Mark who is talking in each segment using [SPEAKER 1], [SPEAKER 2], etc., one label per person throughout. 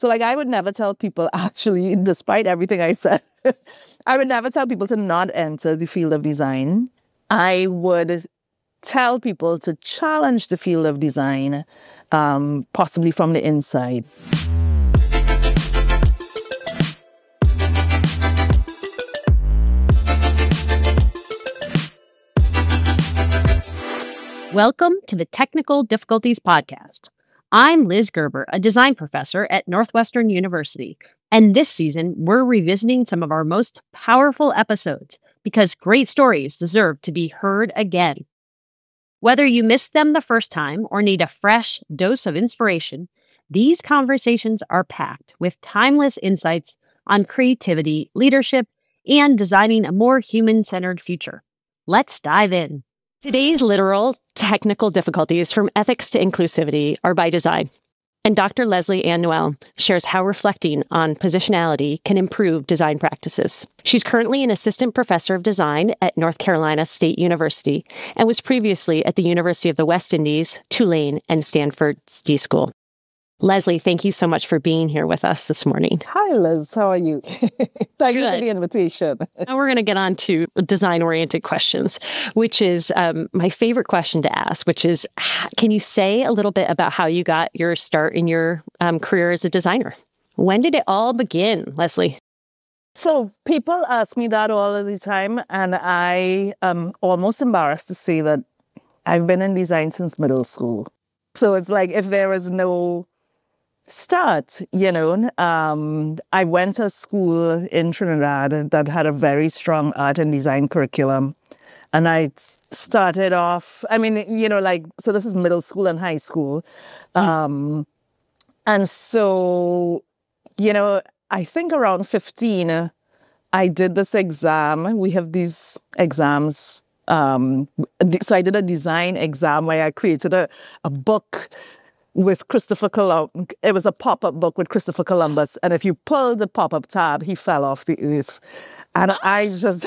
[SPEAKER 1] So like I would never tell people, actually, despite everything I said, I would never tell people to not enter the field of design. I would tell people to challenge the field of design, possibly from the inside.
[SPEAKER 2] Welcome to the Technical Difficulties Podcast. I'm Liz Gerber, a design professor at Northwestern University, and this season we're revisiting some of our most powerful episodes because great stories deserve to be heard again. Whether you missed them the first time or need a fresh dose of inspiration, these conversations are packed with timeless insights on creativity, leadership, and designing a more human-centered future. Let's dive in. Today's literal technical difficulties from ethics to inclusivity are by design. And Dr. Leslie Ann Noel shares how reflecting on positionality can improve design practices. She's currently an assistant professor of design at North Carolina State University and was previously at the University of the West Indies, Tulane, and Stanford's D School. Leslie, thank you so much for being here with us this morning.
[SPEAKER 1] Hi, Liz. How are you? Thank you for the invitation.
[SPEAKER 2] Now we're going to get on to design-oriented questions, which is my favorite question to ask, which is, can you say a little bit about how you got your start in your career as a designer? When did it all begin, Leslie?
[SPEAKER 1] So people ask me that all of the time, and I am almost embarrassed to say that I've been in design since middle school. So it's like if there is no start, I went to school in Trinidad that had a very strong art and design curriculum. And I started off, so this is middle school and high school. And so, I think around 15, I did this exam. We have these exams. So I did a design exam where I created a book with Christopher Columbus. It was a pop-up book with Christopher Columbus. And if you pull the pop-up tab, he fell off the earth. And I just...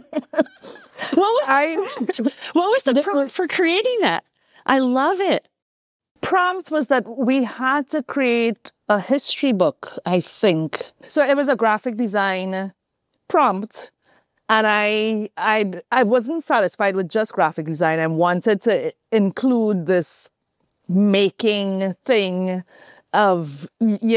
[SPEAKER 2] What was the prompt for creating that? I love it.
[SPEAKER 1] Prompt was that we had to create a history book, I think. So it was a graphic design prompt. And I wasn't satisfied with just graphic design. I wanted to include this making thing of,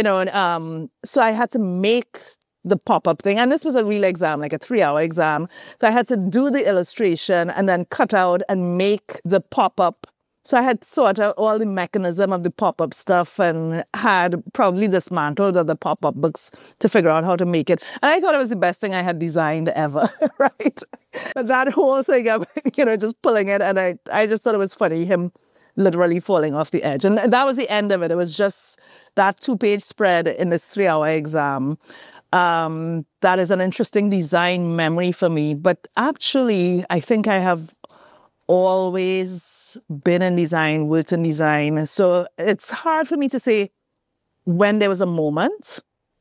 [SPEAKER 1] so I had to make the pop-up thing. And this was a real exam, like a 3-hour exam. So I had to do the illustration and then cut out and make the pop-up. So I had sorted out all the mechanism of the pop-up stuff and had probably dismantled the pop-up books to figure out how to make it. And I thought it was the best thing I had designed ever, right? But that whole thing of, just pulling it, and I just thought it was funny, him literally falling off the edge. And that was the end of it. It was just that 2-page spread in this 3-hour exam. That is an interesting design memory for me. But actually, I think I have always been in design, worked in design. So it's hard for me to say when there was a moment,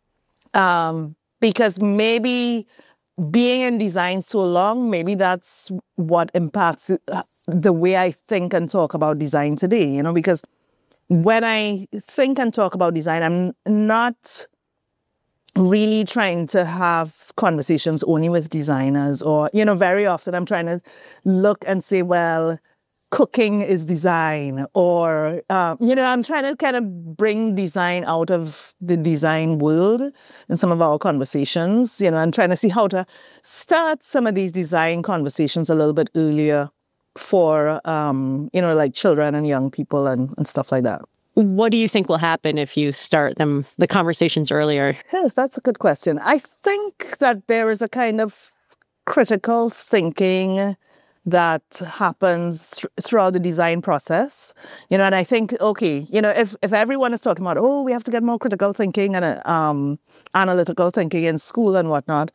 [SPEAKER 1] because maybe being in design so long, maybe that's what impacts the way I think and talk about design today, because when I think and talk about design, I'm not really trying to have conversations only with designers or, very often I'm trying to look and say, well, cooking is design or, I'm trying to kind of bring design out of the design world in some of our conversations. I'm trying to see how to start some of these design conversations a little bit earlier for, like children and young people and stuff like that.
[SPEAKER 2] What do you think will happen if you start the conversations earlier?
[SPEAKER 1] Yes, that's a good question. I think that there is a kind of critical thinking that happens throughout the design process, and I think, okay, if everyone is talking about, we have to get more critical thinking and analytical thinking in school and whatnot,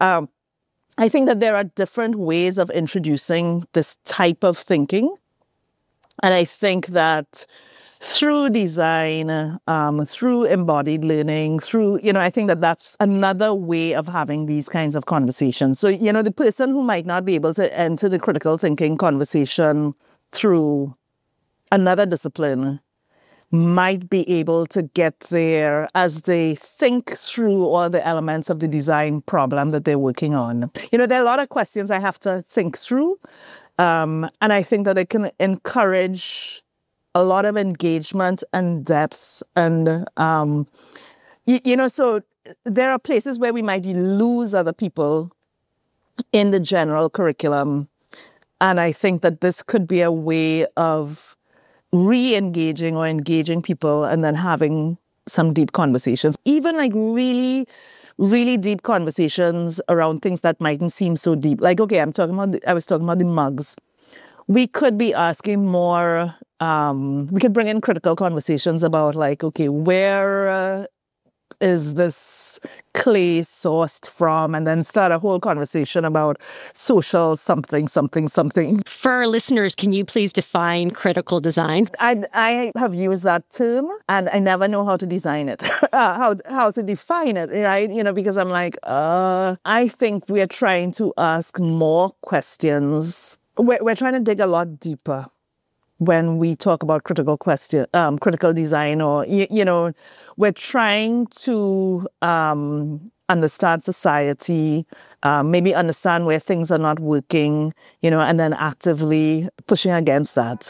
[SPEAKER 1] I think that there are different ways of introducing this type of thinking. And I think that through design, through embodied learning, I think that that's another way of having these kinds of conversations. So, the person who might not be able to enter the critical thinking conversation through another discipline might be able to get there as they think through all the elements of the design problem that they're working on. There are a lot of questions I have to think through. And I think that it can encourage a lot of engagement and depth. And, so there are places where we might lose other people in the general curriculum. And I think that this could be a way of re-engaging or engaging people and then having some deep conversations, even like really, really deep conversations around things that mightn't seem so deep. Like, okay, I was talking about the mugs. We could be asking more, we could bring in critical conversations about like, okay, where is this clay sourced from? And then start a whole conversation about social something.
[SPEAKER 2] For our listeners, can you please define critical design?
[SPEAKER 1] I have used that term and I never know how to design it, how to define it, right? Because I'm like, I think we're trying to ask more questions. We're trying to dig a lot deeper when we talk about critical design, or, we're trying to understand society, maybe understand where things are not working, and then actively pushing against that.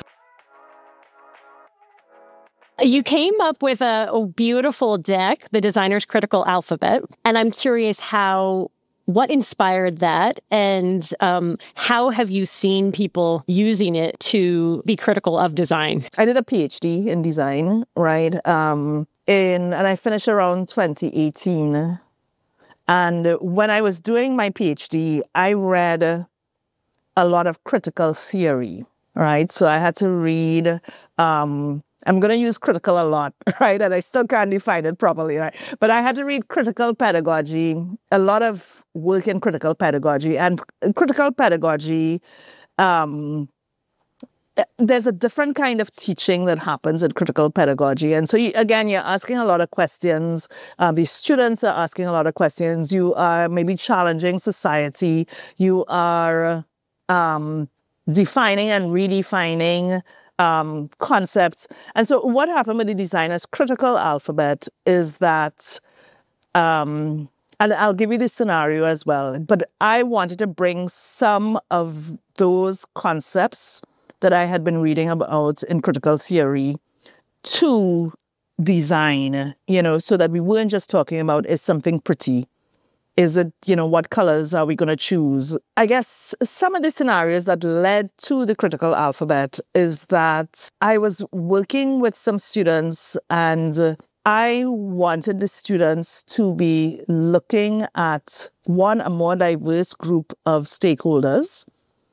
[SPEAKER 2] You came up with a beautiful deck, the Designer's Critical Alphabet, and I'm curious what inspired that, and how have you seen people using it to be critical of design?
[SPEAKER 1] I did a PhD in design, right? And I finished around 2018. And when I was doing my PhD, I read a lot of critical theory, right? So I had to read, I'm going to use critical a lot, right? And I still can't define it properly, right? But I had to read critical pedagogy, a lot of work in critical pedagogy. And critical pedagogy, there's a different kind of teaching that happens in critical pedagogy. And so, you're asking a lot of questions. The students are asking a lot of questions. You are maybe challenging society. You are defining and redefining concepts. And so what happened with the Designer's Critical Alphabet is that, and I'll give you the scenario as well, but I wanted to bring some of those concepts that I had been reading about in critical theory to design, so that we weren't just talking about, is something pretty? Is it, what colors are we going to choose? I guess some of the scenarios that led to the critical alphabet is that I was working with some students and I wanted the students to be looking at a more diverse group of stakeholders.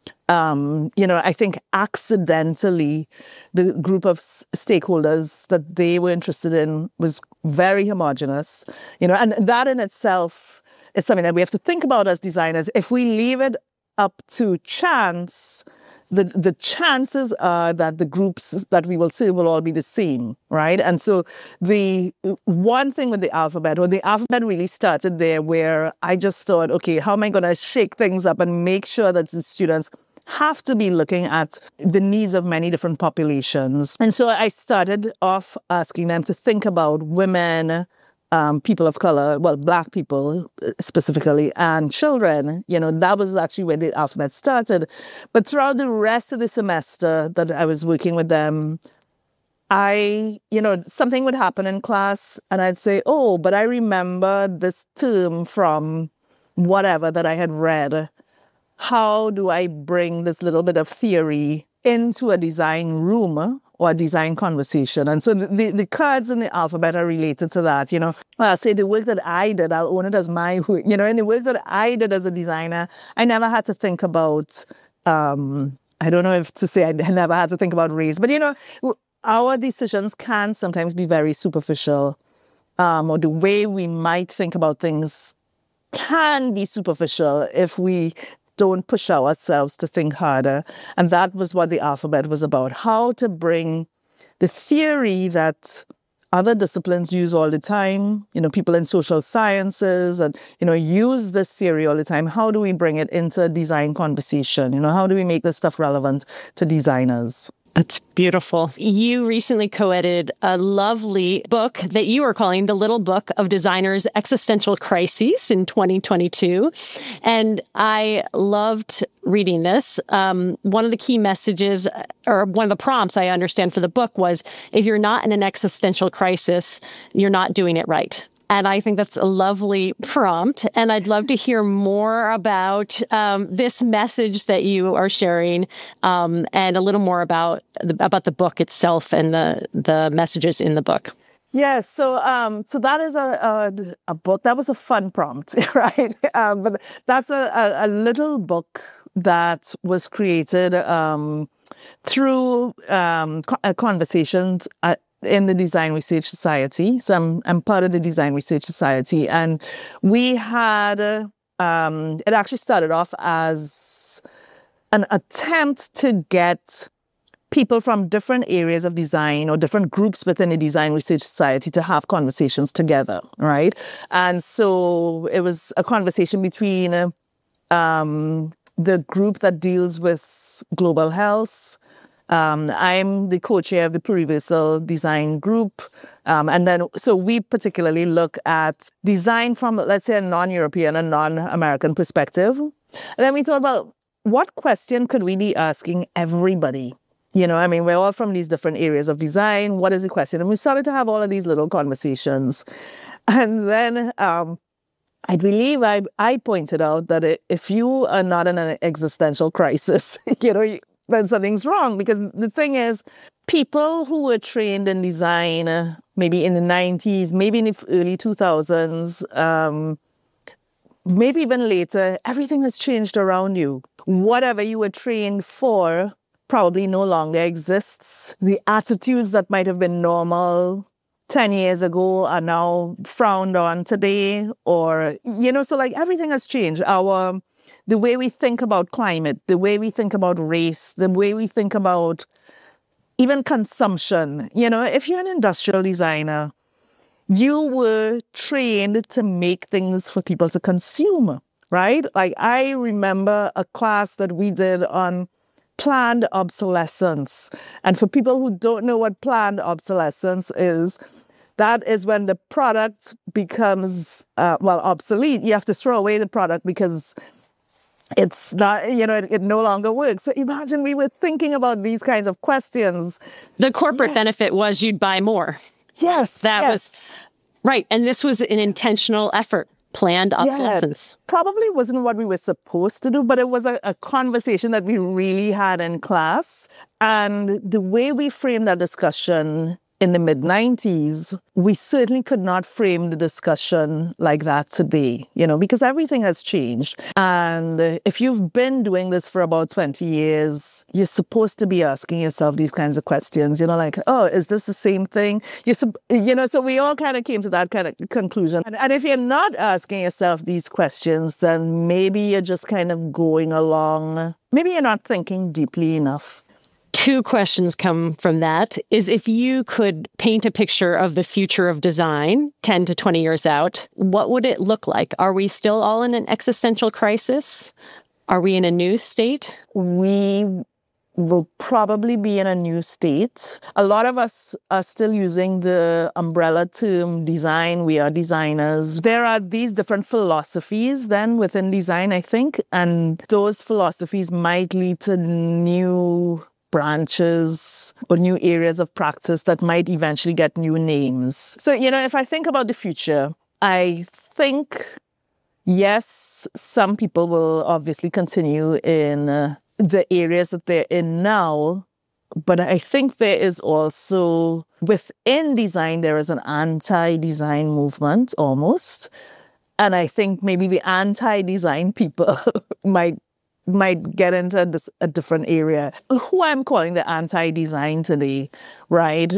[SPEAKER 1] I think accidentally the group of stakeholders that they were interested in was very homogenous, and that in itself is something that we have to think about as designers. If we leave it up to chance, the chances are that the groups that we will see will all be the same, right? And so the one thing with the alphabet really started there, where I just thought, okay, how am I going to shake things up and make sure that the students have to be looking at the needs of many different populations? And so I started off asking them to think about women, people of color, Black people specifically, and children. That was actually where the alphabet started. But throughout the rest of the semester that I was working with them, something would happen in class and I'd say, oh, but I remember this term from whatever that I had read. How do I bring this little bit of theory into a design room or a design conversation? And so the cards in the alphabet are related to that. I'll say the work that I did, I'll own it as my work. In the work that I did as a designer, I never had to think about, I don't know if to say I never had to think about race, but our decisions can sometimes be very superficial, or the way we might think about things can be superficial if we don't push ourselves to think harder. And that was what the alphabet was about, how to bring the theory that other disciplines use all the time, people in social sciences and, use this theory all the time. How do we bring it into a design conversation? How do we make this stuff relevant to designers?
[SPEAKER 2] That's beautiful. You recently co-edited a lovely book that you are calling The Little Book of Designers' Existential Crises in 2022. And I loved reading this. One of the key messages, or one of the prompts I understand for the book was, if you're not in an existential crisis, you're not doing it right. And I think that's a lovely prompt. And I'd love to hear more about this message that you are sharing, and a little more about the book itself and the messages in the book.
[SPEAKER 1] Yes, so that is a book. That was a fun prompt, right? But that's a little book that was created through conversations in the Design Research Society. So I'm part of the Design Research Society, and we had it actually started off as an attempt to get people from different areas of design or different groups within the Design Research Society to have conversations together, right? And so it was a conversation between the group that deals with global health. I'm the co-chair of the Pluriversal Design Group. And then, so we particularly look at design from, let's say, a non-European and non-American perspective. And then we thought about what question could we be asking everybody? You know, I mean, we're all from these different areas of design. What is the question? And we started to have all of these little conversations. And then I believe I pointed out that if you are not in an existential crisis, you know, then something's wrong. Because the thing is, people who were trained in design, maybe in the 90s, maybe in the early 2000s, maybe even later, everything has changed around you. Whatever you were trained for probably no longer exists. The attitudes that might have been normal 10 years ago are now frowned on today, or, you know, so like everything has changed. The way we think about climate, the way we think about race, the way we think about even consumption. You know, if you're an industrial designer, you were trained to make things for people to consume, right? Like I remember a class that we did on planned obsolescence. And for people who don't know what planned obsolescence is, that is when the product becomes, obsolete. You have to throw away the product because it's not, you know, it no longer works. So imagine we were thinking about these kinds of questions.
[SPEAKER 2] The corporate benefit was you'd buy more.
[SPEAKER 1] Yes.
[SPEAKER 2] That was right. And this was an intentional effort. Planned obsolescence.
[SPEAKER 1] Probably wasn't what we were supposed to do, but it was a conversation that we really had in class. And the way we framed that discussion in the mid-90s, we certainly could not frame the discussion like that today, you know, because everything has changed. And if you've been doing this for about 20 years, you're supposed to be asking yourself these kinds of questions, you know, like, oh, is this the same thing? You know, so we all kind of came to that kind of conclusion. And if you're not asking yourself these questions, then maybe you're just kind of going along. Maybe you're not thinking deeply enough.
[SPEAKER 2] Two questions come from that. Is if you could paint a picture of the future of design 10 to 20 years out, what would it look like? Are we still all in an existential crisis? Are we in a new state?
[SPEAKER 1] We will probably be in a new state. A lot of us are still using the umbrella term design. We are designers. There are these different philosophies then within design, I think, and those philosophies might lead to new branches or new areas of practice that might eventually get new names. So, you know, if I think about the future, I think, yes, some people will obviously continue in the areas that they're in now, but I think there is also, within design, there is an anti-design movement almost. And I think maybe the anti-design people might get into a different area. Who I'm calling the anti-design today, right?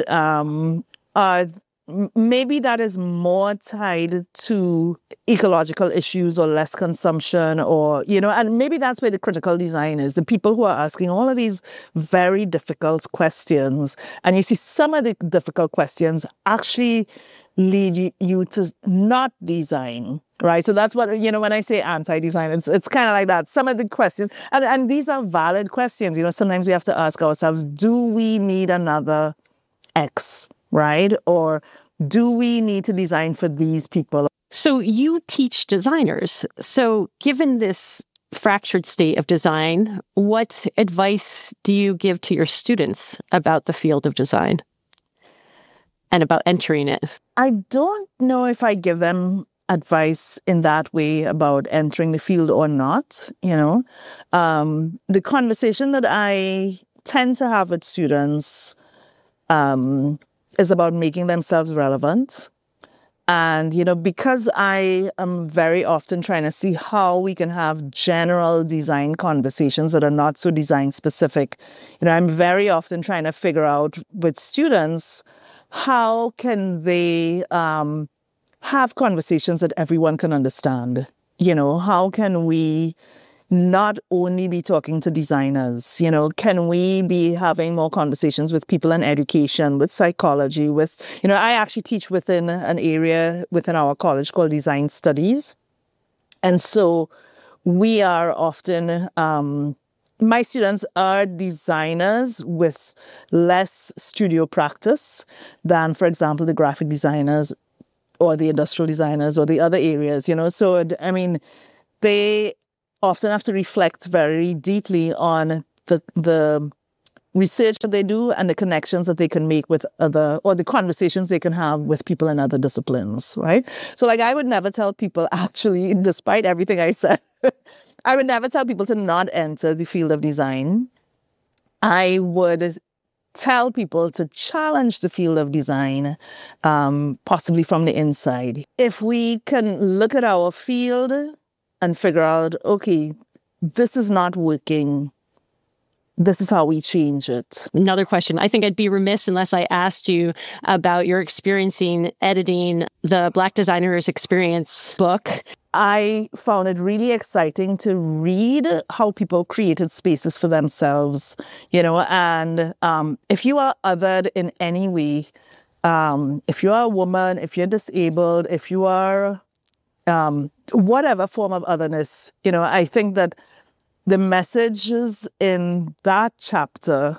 [SPEAKER 1] Maybe that is more tied to ecological issues or less consumption, or, you know, and maybe that's where the critical design is. The people who are asking all of these very difficult questions. And you see some of the difficult questions actually lead you to not design, right? So that's what, when I say anti-design, it's kind of like that. Some of the questions, and these are valid questions. Sometimes we have to ask ourselves, do we need another X, right? Or do we need to design for these people?
[SPEAKER 2] So you teach designers. So given this fractured state of design, what advice do you give to your students about the field of design and about entering it?
[SPEAKER 1] I don't know if I give them advice in that way about entering the field or not. The conversation that I tend to have with students is about making themselves relevant. And, because I am very often trying to see how we can have general design conversations that are not so design specific, I'm very often trying to figure out with students, how can they have conversations that everyone can understand? How can we not only be talking to designers? Can we be having more conversations with people in education, with psychology, I actually teach within an area within our college called Design Studies. And so we are often, my students are designers with less studio practice than, for example, the graphic designers or the industrial designers or the other areas, So, they often have to reflect very deeply on the research that they do and the connections that they can make with or the conversations they can have with people in other disciplines, right? So I would never tell people, actually, despite everything I said, I would never tell people to not enter the field of design. I would tell people to challenge the field of design, possibly from the inside. If we can look at our field and figure out, okay, this is not working, this is how we change it.
[SPEAKER 2] Another question. I think I'd be remiss unless I asked you about your experiencing editing the Black Designers Experience book.
[SPEAKER 1] I found it really exciting to read how people created spaces for themselves, and if you are othered in any way, if you are a woman, if you're disabled, if you are whatever form of otherness, I think that the messages in that chapter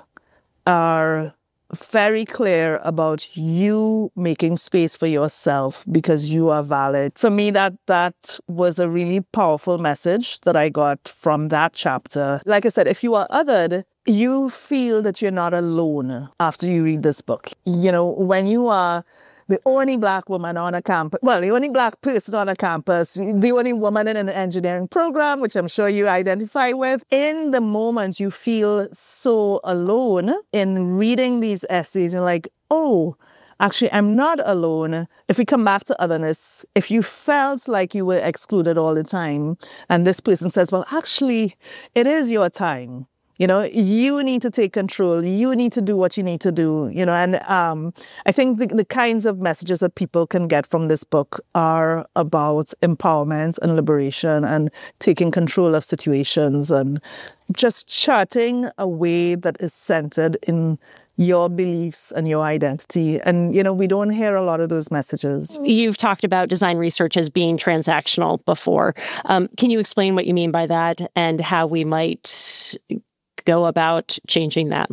[SPEAKER 1] are very clear about you making space for yourself because you are valid. For me, that was a really powerful message that I got from that chapter. Like I said, if you are othered, you feel that you're not alone after you read this book. When you are the only Black woman on a campus, the only Black person on a campus, the only woman in an engineering program, which I'm sure you identify with. In the moment, you feel so alone in reading these essays. You're like, oh, actually, I'm not alone. If we come back to otherness, if you felt like you were excluded all the time, and this person says, well, actually, it is your time. You need to take control. You need to do what you need to do, and I think the kinds of messages that people can get from this book are about empowerment and liberation and taking control of situations and just charting a way that is centered in your beliefs and your identity. And, we don't hear a lot of those messages.
[SPEAKER 2] You've talked about design research as being transactional before. Can you explain what you mean by that and how we might go about changing that?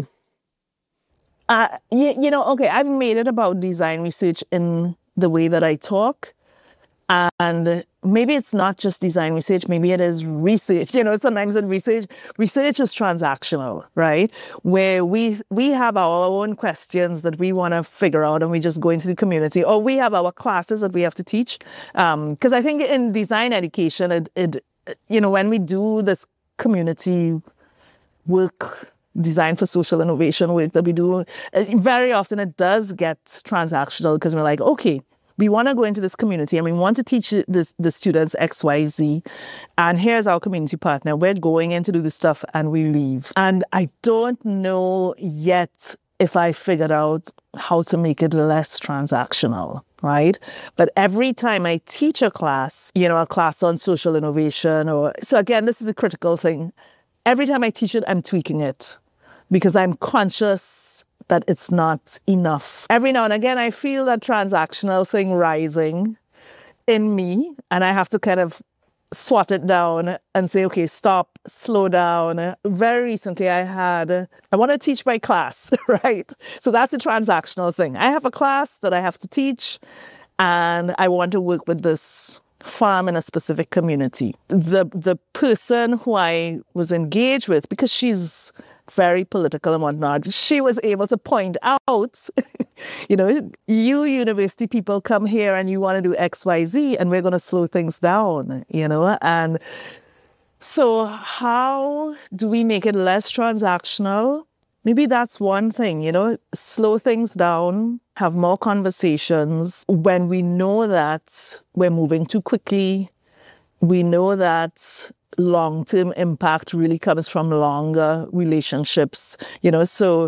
[SPEAKER 1] Okay, I've made it about design research in the way that I talk. And maybe it's not just design research, maybe it is research. Sometimes in research is transactional, right? Where we have our own questions that we want to figure out and we just go into the community, or we have our classes that we have to teach. Because I think in design education, when we do this community work, design for social innovation work that we do, very often it does get transactional because we're like, okay, we want to go into this community and we want to teach the students X, Y, Z. And here's our community partner. We're going in to do this stuff and we leave. And I don't know yet if I figured out how to make it less transactional, right? But every time I teach a class, a class on social innovation, so again, this is the critical thing. Every time I teach it, I'm tweaking it because I'm conscious that it's not enough. Every now and again, I feel that transactional thing rising. in me, and I have to kind of swat it down and say, okay, stop, slow down. Very recently I want to teach my class, right? So that's a transactional thing. I have a class that I have to teach, and I want to work with this farm in a specific community. The person who I was engaged with, because she's very political and whatnot, she was able to point out, you university people come here and you want to do X, Y, Z, and we're going to slow things down, And so how do we make it less transactional? Maybe that's one thing, slow things down, have more conversations when we know that we're moving too quickly. We know that long-term impact really comes from longer relationships, So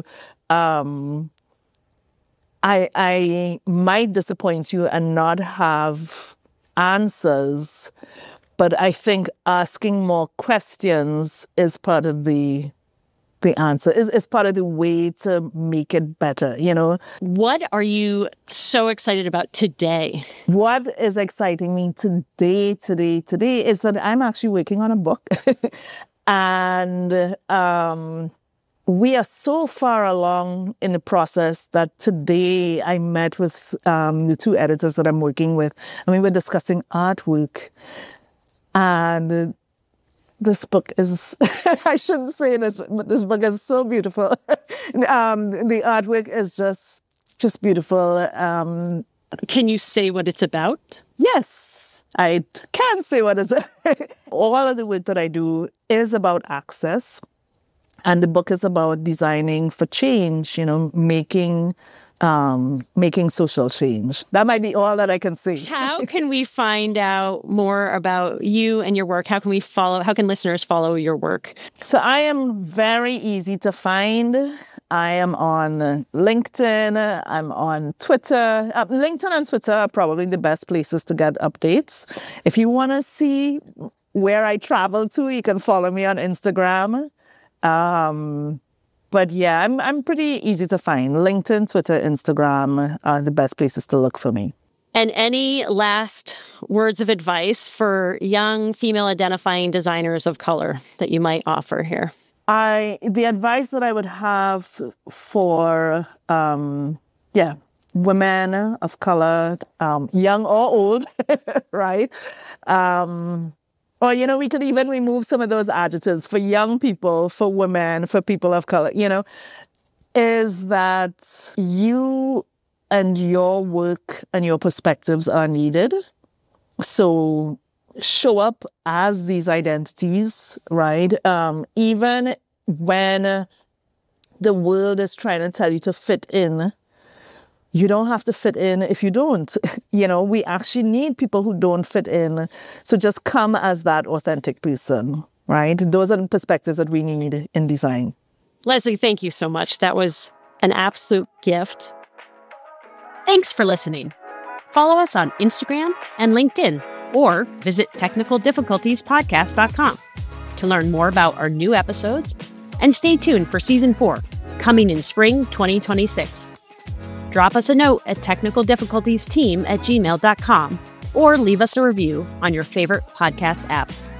[SPEAKER 1] I might disappoint you and not have answers, but I think asking more questions is part of the answer, is part of the way to make it better,
[SPEAKER 2] What are you so excited about today?
[SPEAKER 1] What is exciting me today is that I'm actually working on a book. And we are so far along in the process that today I met with the two editors that I'm working with, and we were discussing artwork. And this book is, I shouldn't say this, but this book is so beautiful. The artwork is just beautiful.
[SPEAKER 2] Can you say what it's about?
[SPEAKER 1] Yes, I can say what it's about. All of the work that I do is about access. And the book is about designing for change, making social change. That might be all that I can say.
[SPEAKER 2] How can we find out more about you and your work? How can listeners follow your work?
[SPEAKER 1] So I am very easy to find. I am on LinkedIn. I'm on Twitter. LinkedIn and Twitter are probably the best places to get updates. If you want to see where I travel to, you can follow me on Instagram. But yeah, I'm pretty easy to find. LinkedIn, Twitter, Instagram are the best places to look for me.
[SPEAKER 2] And any last words of advice for young female identifying designers of color that you might offer here?
[SPEAKER 1] The advice that I would have for, women of color, young or old, right? Or, we could even remove some of those adjectives for young people, for women, for people of color, is that you and your work and your perspectives are needed. So show up as these identities, right? Even when the world is trying to tell you to fit in, you don't have to fit in if you don't. We actually need people who don't fit in. So just come as that authentic person, right? Those are the perspectives that we need in design.
[SPEAKER 2] Leslie, thank you so much. That was an absolute gift. Thanks for listening. Follow us on Instagram and LinkedIn, or visit technicaldifficultiespodcast.com to learn more about our new episodes, and stay tuned for Season 4, coming in spring 2026. Drop us a note at technicaldifficultiesteam@gmail.com or leave us a review on your favorite podcast app.